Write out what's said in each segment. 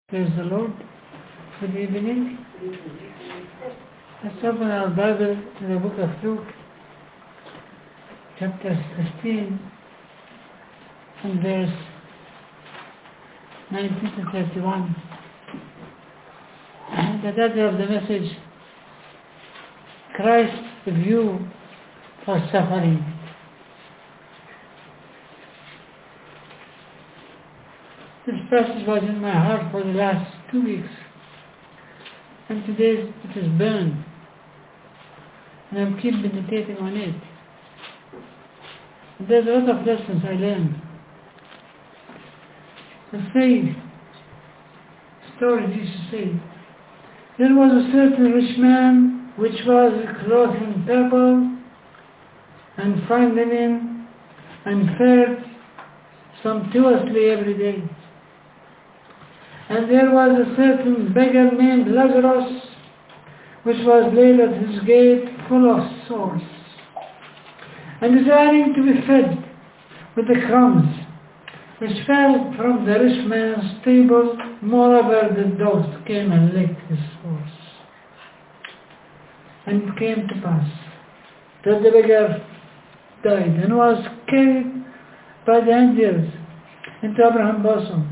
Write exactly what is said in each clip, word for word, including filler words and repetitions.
Praise the Lord. Good evening. Let's open our Bible to the book of Luke, chapter sixteen, and verse nineteen to thirty-one. The title of the message, Christ's View for Suffering. This passage was in my heart for the last two weeks, and today it is burned, and I'm keep meditating on it. And there's a lot of lessons I learned. The same story Jesus said, there was a certain rich man which was clothed in purple and fine linen, and fared sumptuously every day. And there was a certain beggar named Lazarus, which was laid at his gate full of sores, and desiring to be fed with the crumbs which fell from the rich man's table. Moreover, the dogs came and licked his sores. And it came to pass that the beggar died and was carried by the angels into Abraham's bosom.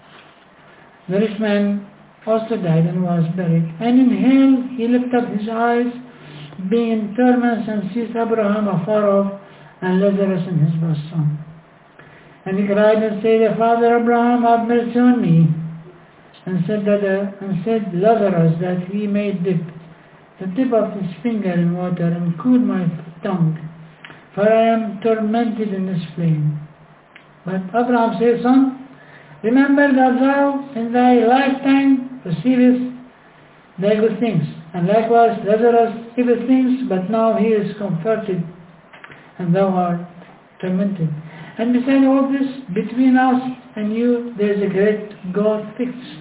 The rich man also died and was buried. And in hell he lifted up his eyes, being in torments, and sees Abraham afar off, and Lazarus in his bosom. And he cried and said, Father Abraham, have mercy on me, and said that, uh, and said Lazarus, that he may dip the tip of his finger in water and cool my tongue, for I am tormented in this flame. But Abraham said, Son, remember that thou in thy lifetime receivest thy good things, and likewise Lazarus receiveth things, but now he is comforted, and thou art tormented. And beside all this, between us and you there is a great gulf fixed,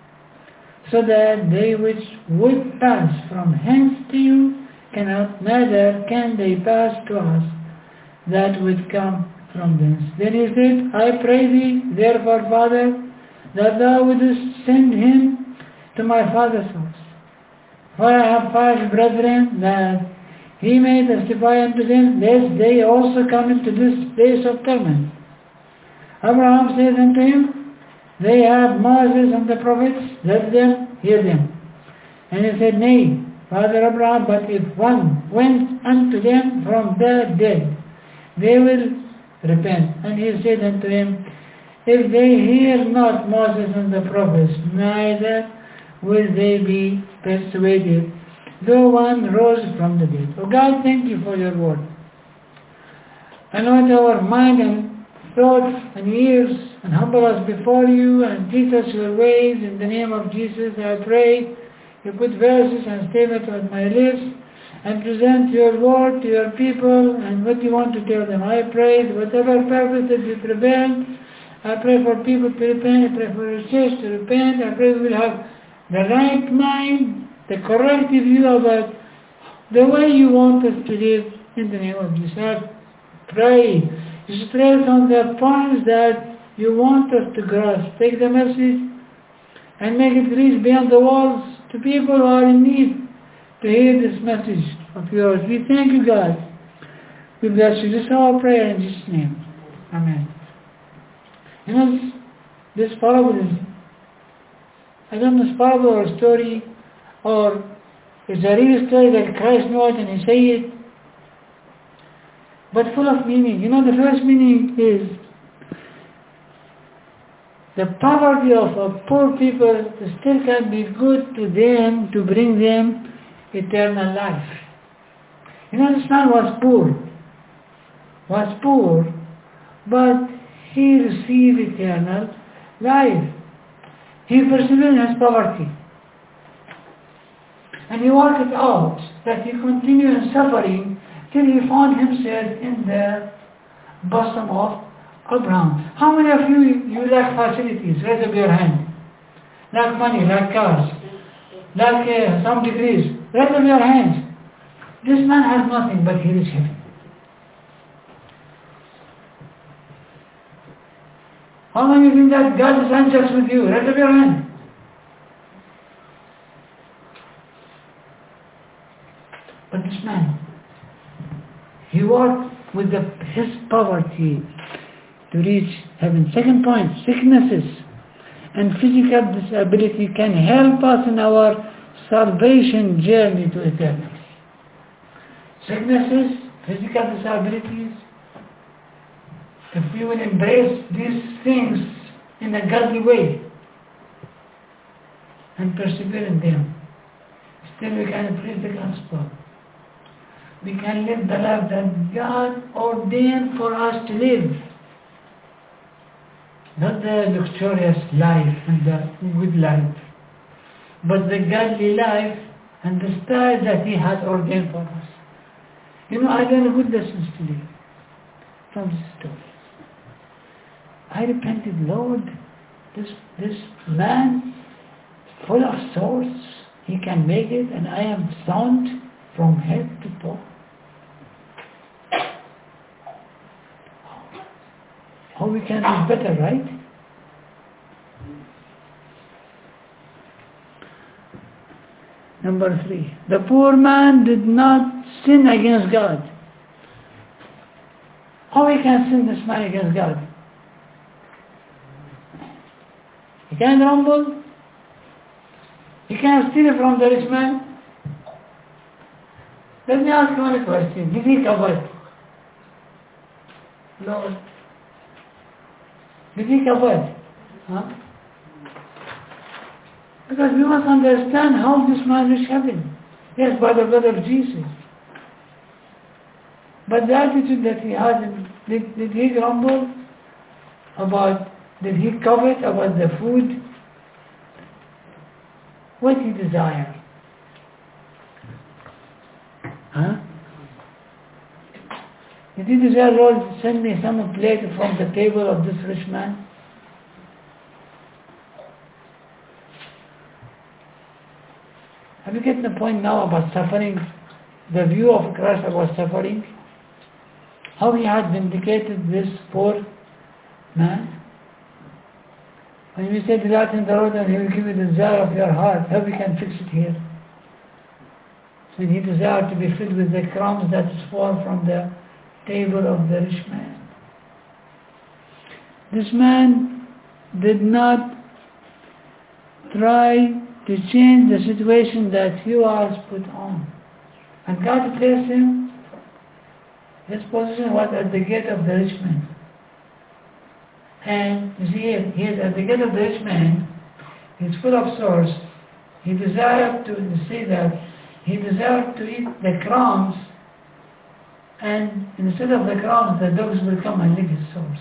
so that they which would pass from hence to you cannot, neither can they pass to us that would come from thence. Then he said, I pray thee, therefore, Father, that thou wouldest send him to my father's house. For I have five brethren, that he may testify unto them, lest they also come into this place of torment. Abraham said unto him, They have Moses and the prophets, let them hear them. And he said, Nay, Father Abraham, but if one went unto them from the dead, they will repent. And he said unto him, If they hear not Moses and the prophets, neither will they be persuaded, though one rose from the dead. Oh God, thank you for your word. Anoint our mind and thoughts and ears, and humble us before you, and teach us your ways. In the name of Jesus I pray. You put verses and statements on my lips, and present your word to your people and what you want to tell them. I pray that whatever purpose that you prevent, I pray for people to repent, I pray for your church to repent, I pray we will have the right mind, the correct view about the way you want us to live in the name of Jesus. I pray you stress on the points that you want us to grasp. Take the message and make it reach beyond the walls to people who are in need to hear this message of yours. We thank you, God. We bless you. This is our prayer in Jesus' name. Amen. You know, this parable is, I don't know, this parable or story, or it's a real story that Christ knows and he say it, but full of meaning. You know, the first meaning is the poverty of a poor people still can be good to them, to bring them eternal life. You know, this man was poor, was poor, but he received eternal life. He persevered in his poverty. And he worked it out, that he continued in suffering till he found himself in the bosom of Abraham. How many of you, you lack facilities? Raise up your hand. Lack money, lack cars, lack uh, some degrees. Raise up your hands. This man has nothing, but he is heaven. How many think that God is unjust with you? Raise up your hand. But this man, he worked with the, his poverty to reach heaven. Second point, sicknesses and physical disability can help us in our salvation journey to eternity. Sicknesses, physical disabilities, if we will embrace these things in a godly way and persevere in them, still we can preach the gospel. We can live the life that God ordained for us to live. Not the luxurious life and the good life, but the godly life and the style that He has ordained for us. You know, I learned good lessons today from this story. I repented, Lord, this, this man full of swords, he can make it, and I am sound from head to toe. How we can do better, right? Number three, the poor man did not sin against God. How he can sin, this man, against God? He can grumble. He can steal from the rich man. Let me ask you one question. Did he covet? Lord. Did he covet? Huh? Because we must understand how this man reached heaven. Yes, by the blood of Jesus. But the attitude that he had, did, did he grumble about, did he covet about the food? What he desired? Huh? Did he desire, Lord, send me some plate from the table of this rich man? Have you get the point now about suffering? The view of Christ about suffering? How he had vindicated this poor man? When we say delight in the Lord and He will give you the desire of your heart, how we can fix it here? When he desired to be filled with the crumbs that fall from the table of the rich man. This man did not try to change the situation that he was put on. And God placed him, his position was at the gate of the rich man. And you see here, he is at the gate of the rich man, he's full of sores. He desired to see that, he desired to eat the crumbs, and instead of the crumbs, the dogs will come and lick his sores.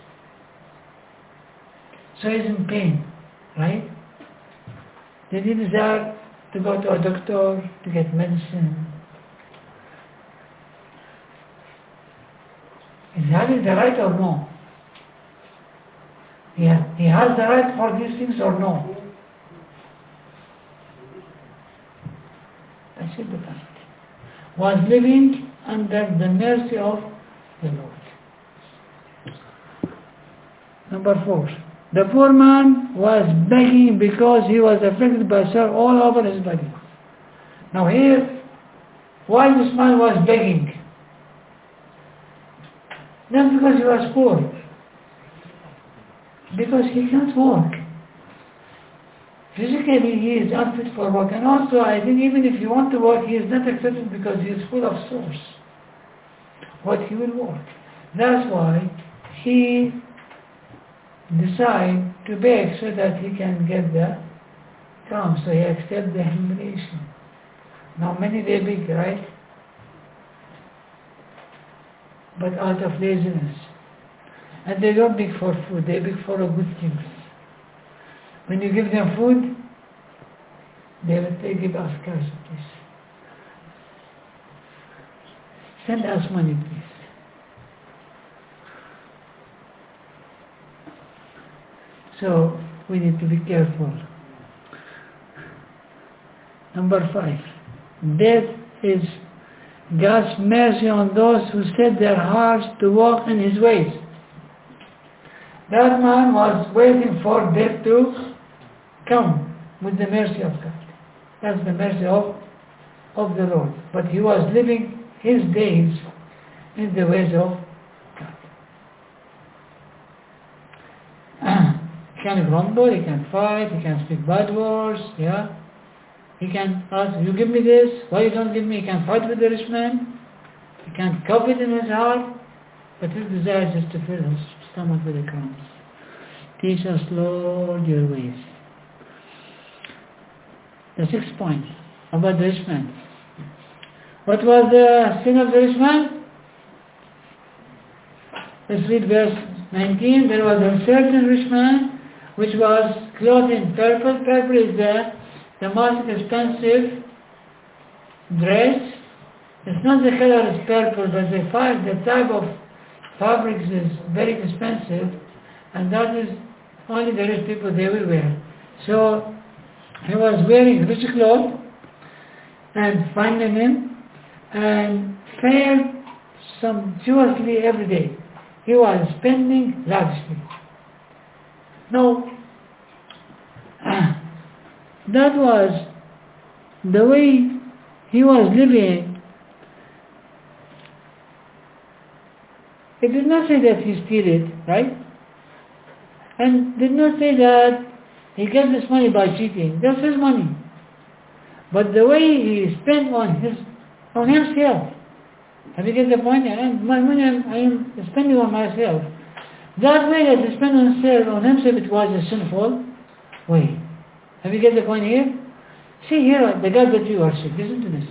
So he's in pain, right? Did he desire to go to a doctor to get medicine? Is he having the right or no? He has, he has the right for these things or no? That's it, the fact. Was living under the mercy of the Lord. Number four. The poor man was begging because he was afflicted by sore all over his body. Now here, why this man was begging? Not because he was poor. Because he can't walk. Physically he is unfit for work. And also I think even if he wants to work, he is not accepted because he is full of sores. What he will work. That's why he decide to beg so that he can get the crumbs. So he accepts the humiliation. Now many they beg, right? But out of laziness. And they don't beg for food, they beg for good things. When you give them food, they will they give us cash, please. Send us money, please. So we need to be careful. Number five, death is God's mercy on those who set their hearts to walk in His ways. That man was waiting for death to come with the mercy of God. That's the mercy of of the Lord, but he was living his days in the ways of God. He can grumble, he can fight, he can speak bad words, yeah. He can ask, you give me this, why you don't give me? He can fight with the rich man. He can covet in his heart, but his desire is just to fill his stomach with the crumbs. Teach us, Lord, your ways. The sixth point about the rich man. What was the sin of the rich man? Let's read verse nineteen. There was a certain rich man which was clothed in purple. Purple is the, the most expensive dress. It's not the color is purple, but the, the type of fabrics is very expensive, and that is only the rich people they will wear. So he was wearing rich clothes and fine linen and fared sumptuously every day. He was spending lavishly. Now, that was the way he was living. It did not say that he stole it, right? And did not say that he got this money by cheating. That's his money. But the way he spent on his on himself. Have you get the point? And my money I'm, I'm spending on myself. That way that he spent on himself, on himself, it was a sinful way. Have you get the point here? See here, the God that you worship. Listen to this.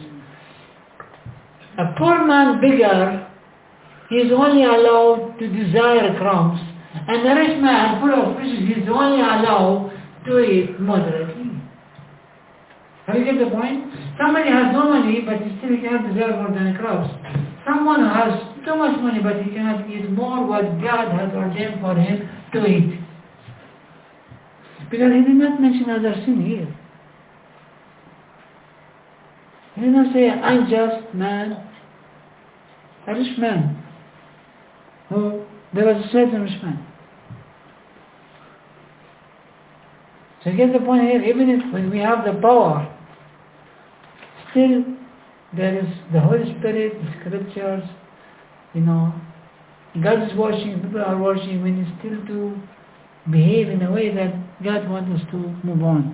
A poor man beggar, he is only allowed to desire crumbs, and the rich man, full of riches, he is only allowed to eat moderately. Have you get the point? Somebody has no money, but he still cannot desire more than crumbs. Someone who has too much money, but he cannot eat more what God has ordained for him to eat. Because he did not mention other sin here. He did not say unjust man, a rich man. Who, there was a certain rich man. So you get the point here, even if when we have the power, still there is the Holy Spirit, the scriptures, you know, God is watching, people are watching, we need still to behave in a way that God wants us to move on.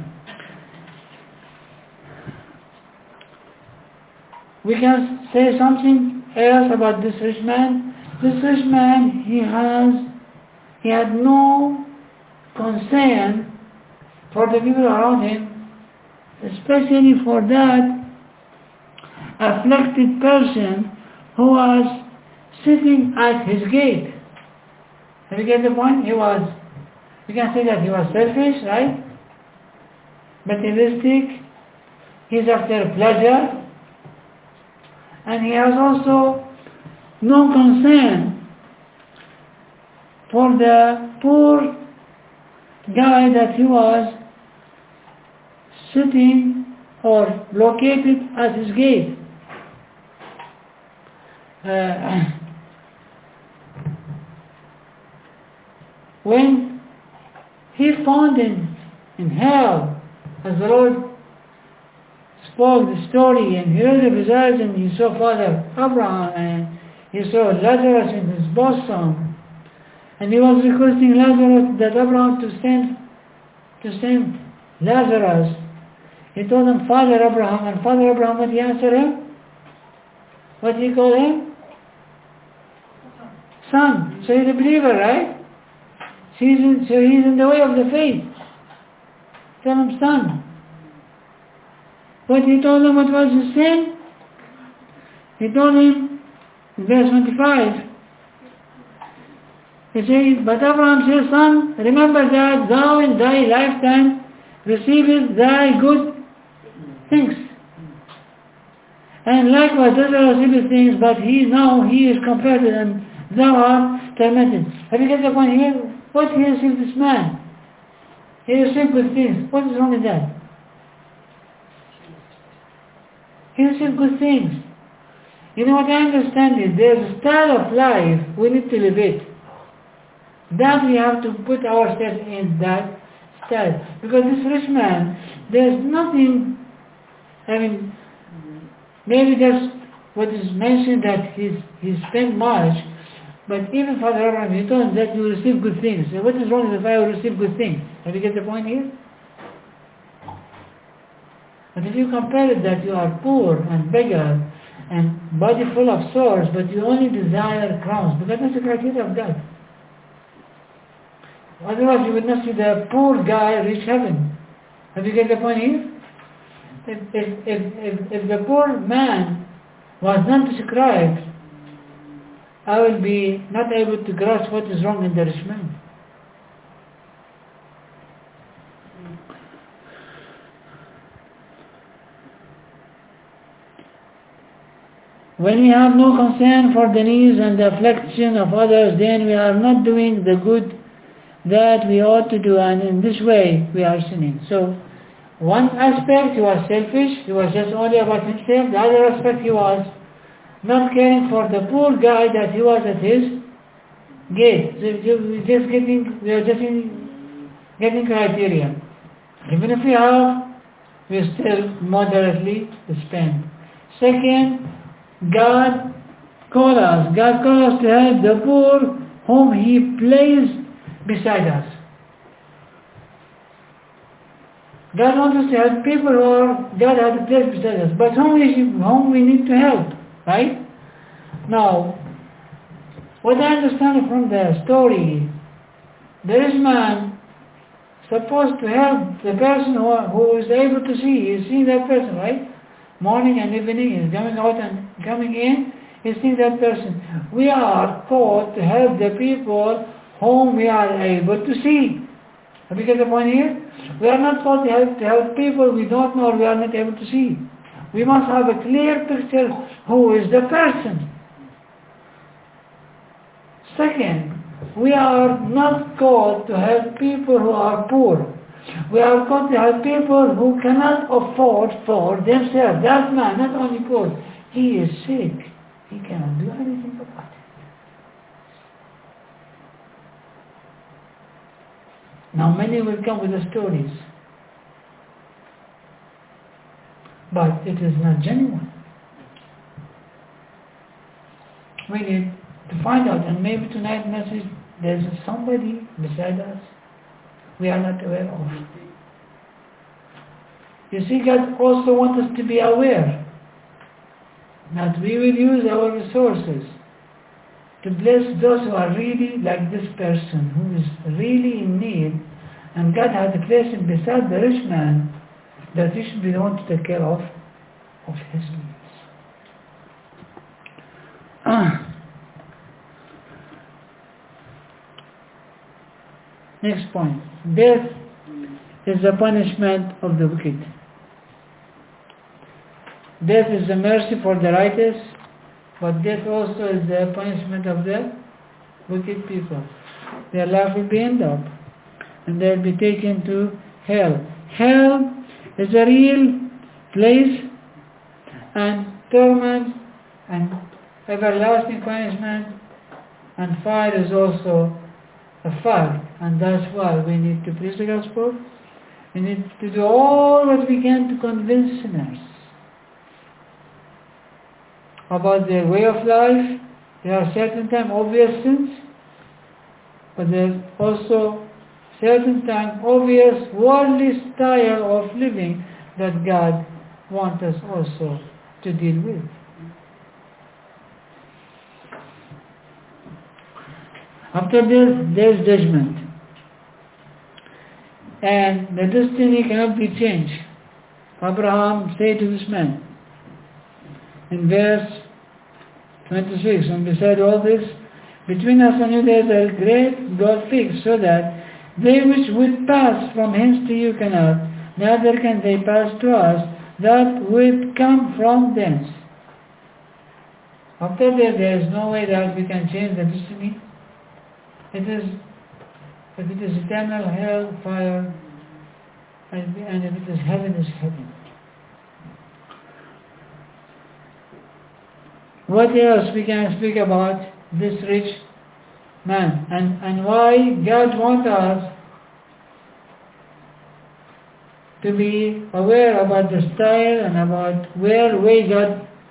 We can say something else about this rich man. This rich man, he has, he had no concern for the people around him, especially for that afflicted person who was sitting at his gate. Have you get the point? He was, you can say that he was selfish, right? Materialistic. He's after pleasure. And he has also no concern for the poor guy that he was sitting or located at his gate. Uh, when he found in, in hell, as the Lord spoke the story, and he heard the results, and he saw Father Abraham, and he saw Lazarus in his bosom, and he was requesting Lazarus, that Abraham to send, to send Lazarus. He told him, Father Abraham, and Father Abraham, what he answered him? What he called him? Son. So he's a believer, right? So he's in, so he's in the way of the faith. Tell him, son. But he told him what was his sin? He told him, in verse twenty-five, he says, but Abraham says, son, remember that thou in thy lifetime receivest thy good things. And likewise Lazarus received things, but he now he is comforted, and thou art tormented. Have you get the point here? What he received this man? He received good things. What is wrong with that? He received good things. You know what I understand is there's a style of life we need to live it. That we have to put ourselves in that style. Because this rich man, there's nothing, I mean, maybe that's what is mentioned, that he's, he spent much, but even Father Abraham, he told him that you will receive good things. So what is wrong if I will receive good things? Have you get the point here? But if you compare it that you are poor and beggar and body full of sores, but you only desire crowns, because that's the criteria of God. Otherwise you would not see the poor guy reach heaven. Have you get the point here? If, if, if, if, if the poor man was not described, I will be not able to grasp what is wrong in the rich man. When we have no concern for the needs and the affliction of others, then we are not doing the good that we ought to do, and in this way we are sinning. So, one aspect he was selfish, he was just only about himself. The other aspect he was not caring for the poor guy that he was at his gate. So we just getting, we are just in, getting criteria. Even if we have, we still moderately spend. Second, God called us. God called us to help the poor whom He placed beside us. God wants us to help people who are, God has placed beside us, but whom we, whom we need to help, right? Now, what I understand from the story, the rich man supposed to help the person who, who is able to see. He's seeing that person, right? Morning and evening, he's coming out and coming in, he's seeing that person. We are called to help the people whom we are able to see. Have you get the point here? We are not called to help, to help people we don't know or we are not able to see. We must have a clear picture who is the person. Second, we are not called to help people who are poor. We are called to help people who cannot afford for themselves. That man, not only poor, he is sick. He cannot do anything about it. Now many will come with the stories, but it is not genuine. We need to find out, and maybe tonight's message, there's somebody beside us we are not aware of. You see, God also wants us to be aware that we will use our resources to bless those who are really like this person, who is really in need, and God has placed him beside the rich man, that he should be the one to take care of, of his needs. Ah. Next point. Death is the punishment of the wicked. Death is the mercy for the righteous, but death also is the punishment of the wicked people. Their life will be ended up, and they'll be taken to hell. Hell is a real place, and torment and everlasting punishment, and fire is also a fire. And that's why we need to preach the gospel. We need to do all what we can to convince sinners about their way of life. There are certain time obvious sins, but there's also certain time obvious worldly style of living that God wants us also to deal with. After this, there's judgment. And the destiny cannot be changed. Abraham said to this man, in verse twenty-six, and beside all this, between us and you there is a great gulf fixed, so that they which would pass from hence to you cannot, neither can they pass to us that would come from thence. After that, there is no way that we can change the destiny. It is, if it is eternal hell, fire, and, and if it is heaven, is heaven. What else we can speak about this rich man, and, and why God wants us to be aware about the style and about where way God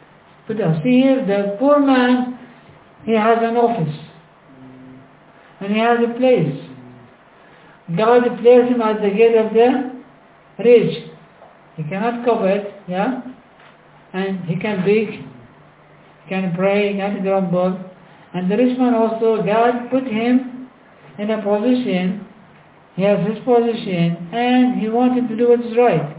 put us. See here, the poor man, he has an office. And he has a place. God placed him at the gate of the rich. He cannot covet, yeah? And he can beg, he can pray, he can grumble. And the rich man also, God put him in a position, he has his position, and he wanted to do what is right.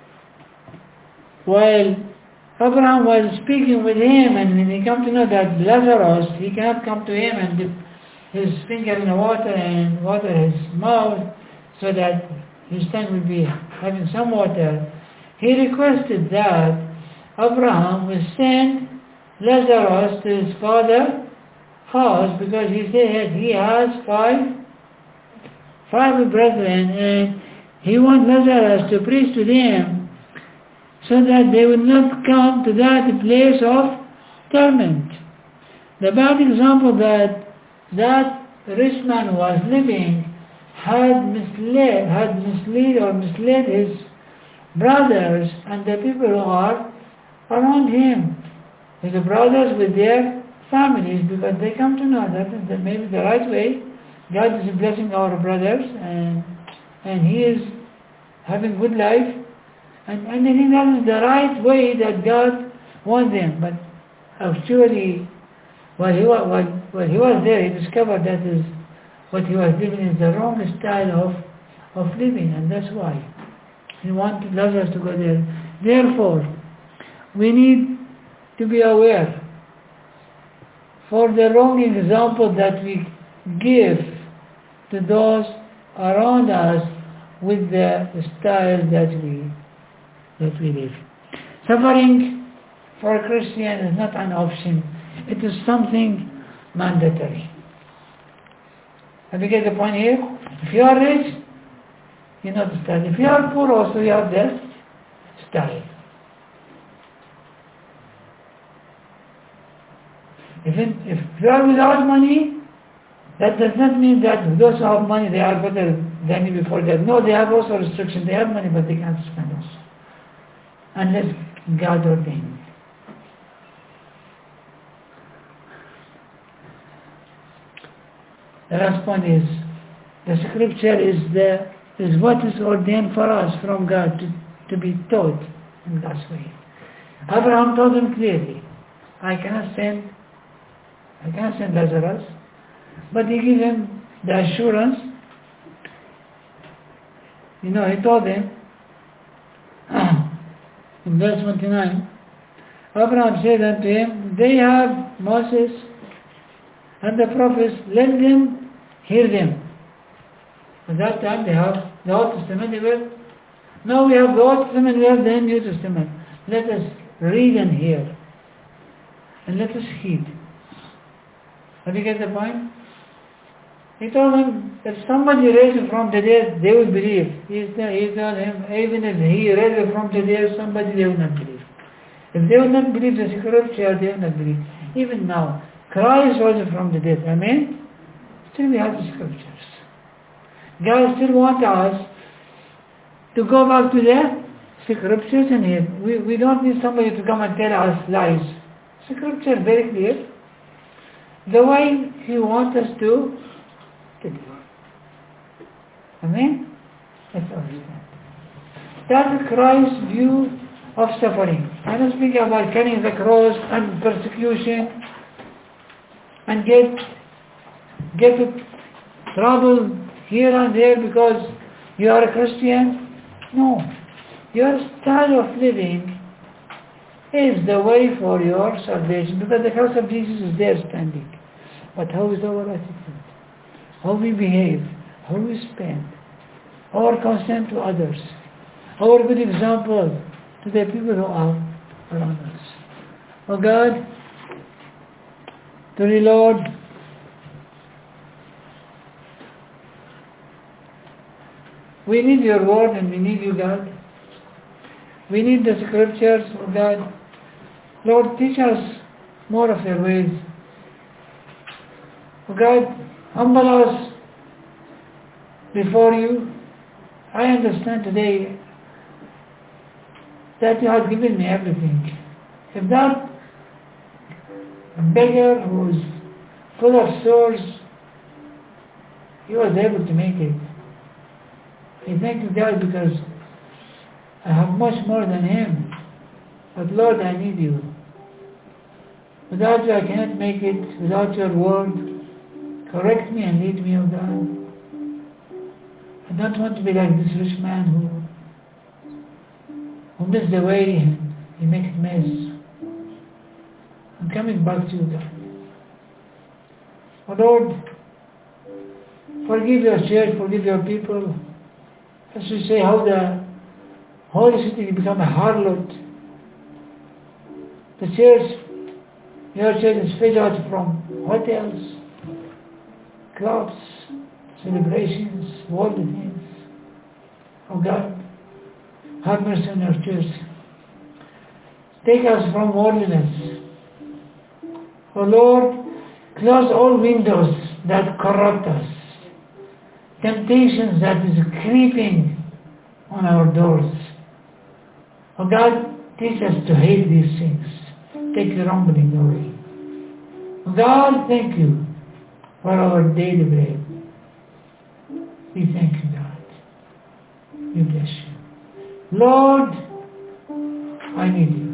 While Abraham was speaking with him, and when he come to know that Lazarus, he cannot come to him and dip his finger in the water and water his mouth so that his tongue will be having some water, he requested that Abraham will send Lazarus to his father's house, because he said he has five five brethren, and he wants Lazarus to preach to them so that they will not come to that place of torment. The bad example that that rich man was living had misled, had misled or misled his brothers and the people who are around him, his brothers with their families, because they come to know that, that maybe the right way, God is blessing our brothers, and and He is having good life, and, and I think that is the right way that God wants them. But actually, while he was, while, while he was there, he discovered that is what he was living is the wrong style of, of living, and that's why he wanted Lazarus to go there. Therefore, we need to be aware for the wrong example that we give to those around us with the style that we that we live. Suffering for a Christian is not an option. It is something mandatory. Have you get the point here? If you are rich, you know the style. If you are poor also, you have the style. If, in, if you are without money, that does not mean that those who have money, they are better than you before that. No, they have also restrictions. They have money, but they can't spend also, unless God ordained. The last point is, the scripture is the is what is ordained for us from God to, to be taught in God's way. Abraham told him clearly, I cannot send I cannot send Lazarus, but he gave him the assurance. You know, he told him in verse twenty-nine, Abraham said unto him, they have Moses and the prophets, let them hear them. At that time they have the Old Testament. They were, now we have the Old Testament, we have the New Testament. Let us read and hear, and let us heed. Have you get the point? He told him, if somebody raised him from the dead, they will believe. He told him, even if he raised him from the dead, somebody, they will not believe. If they will not believe the scripture, they will not believe. Even now, Christ rose from the dead. Amen? Still we have the scriptures. God still wants us to go back to the scriptures and hear. We, we don't need somebody to come and tell us lies. Scripture is very clear. The way He wants us to live. Amen? Let's understand. That's Christ's view of suffering. I don't speak about carrying the cross and persecution and get get trouble here and there because you are a Christian. No. Your style of living is the way for your salvation, because the cross of Jesus is there standing. But how is our attitude? How we behave? How we spend? Our concern to others? Our good example to the people who are around us? Oh God, to the Lord, we need your word and we need you, God. We need the scriptures, oh God. Lord, teach us more of your ways. Oh God, humble us before you. I understand today that you have given me everything. If that A beggar who's full of sores, he was able to make it. I thank you, God, because I have much more than him. But Lord, I need you. Without you, I cannot make it. Without your word, correct me and lead me, O God. I don't want to be like this rich man who, who missed the way and he makes a mess. I'm coming back to you, God. Oh Lord, forgive your church, forgive your people. As you say, how the holy city become a harlot. The church, your church is fed out from hotels, clubs, celebrations, worldly things. Oh God, have mercy on your church. Take us from worldliness. Oh Lord, close all windows that corrupt us. Temptations that is creeping on our doors. Oh God, teach us to hate these things. Take the rumbling away. Oh God, thank you for our daily bread. We thank you, God. We bless you. Lord, I need you.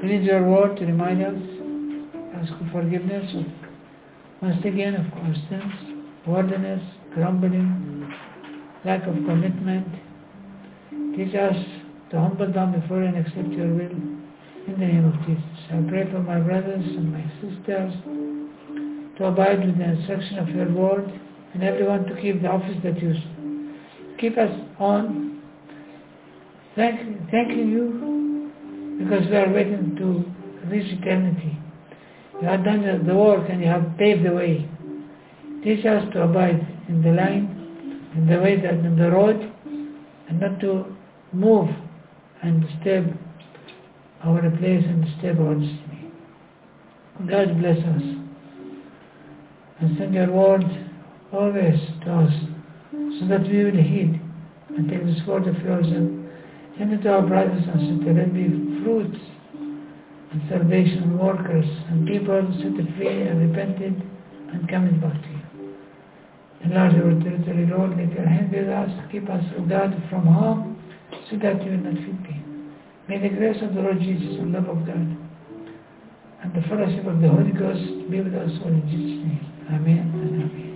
We need your word to remind us, ask for forgiveness of, once again, of our sins, worldliness, grumbling, lack of commitment. Teach us to humble down before you and accept your will. In the name of Jesus. I pray for my brothers and my sisters to abide with the instruction of your word, and everyone to keep the office that you keep us on. Thank, thanking you because we are waiting to reach eternity. You have done the work and you have paved the way. Teach us to abide in the line, in the way that in the road, and not to move and disturb our place and disturb our destiny. God bless us and send your word always to us so that we will heed and take this word of yours and send it to our brothers and sisters. Let be fruits and salvation workers and people set free and repented and coming back to you. Enlarge our territory, Lord. Let your hand be with us. Keep us, O God, from harm so that you will not feel pain. May the grace of the Lord Jesus and love of God and the fellowship of the Holy Ghost be with us all in Jesus' name. Amen and amen.